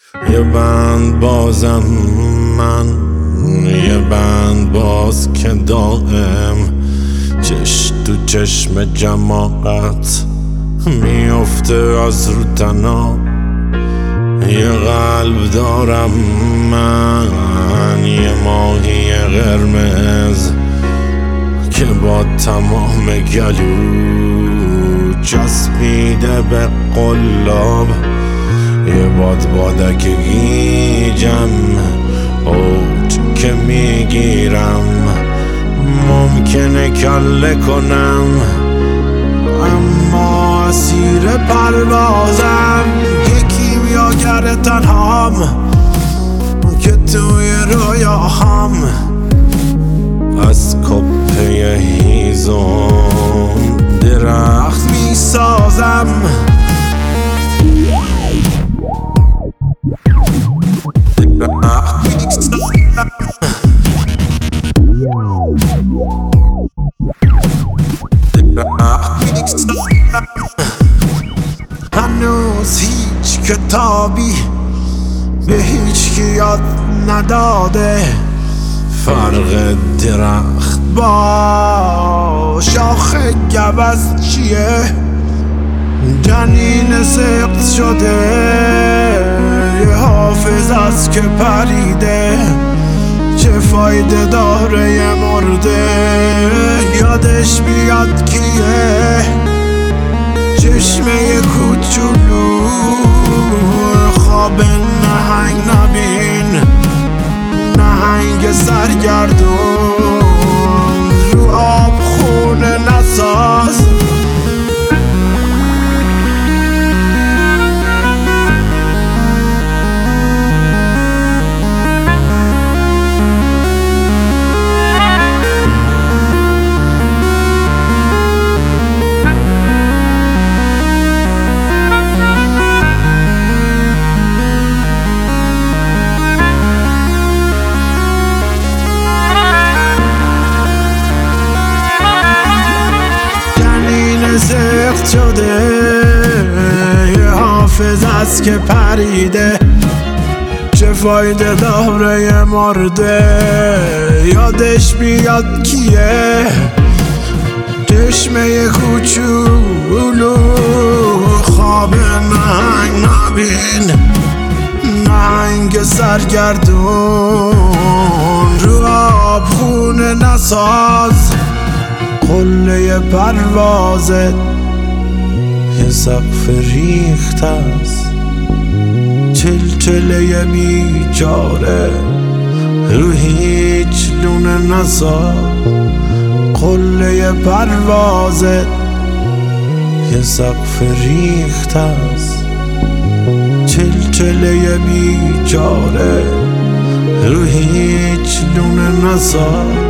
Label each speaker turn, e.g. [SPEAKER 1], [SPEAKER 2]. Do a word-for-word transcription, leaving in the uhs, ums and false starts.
[SPEAKER 1] یه بند بازم من، یه بند باز که دائم چش تو چشم جماعت میفته از رو تنها. یه قلب دارم من، یه ماهی قرمز که با تمام گلو چسبیده به قلاب. یه باد بادک گیجم اوج که میگیرم، ممکنه کله کنم اما اسیر پروازم. یکی میاگر تنهام که توی رویاهام از کپه هیزم درخت میسازم. هنوز هیچ کتابی به هیچ کی یاد نداده فرق درخت با شاخ گوز چیه. جنین سقط شده یه حافظ است که پریده، چه فایده داره یه مرده یادش بیاد کیه. چشمه کوچولو خواب نهنگ نبین، نهنگ سرگردون رو آب خونه نساز. سخت شده یه حافظ است که پریده، چه فایده داره یه مرده یادش بیاد کیه. چشمه کوچولو خواب نهنگ نبین، نهنگ سرگردون رو آب خونه نساز. قله پروازت یه سقف ریخت است، چلچله بیچاره رو هیچ لونه نساز. قله پروازت یه سقف ریخت است، چلچله بیچاره رو هیچ لونه نساز.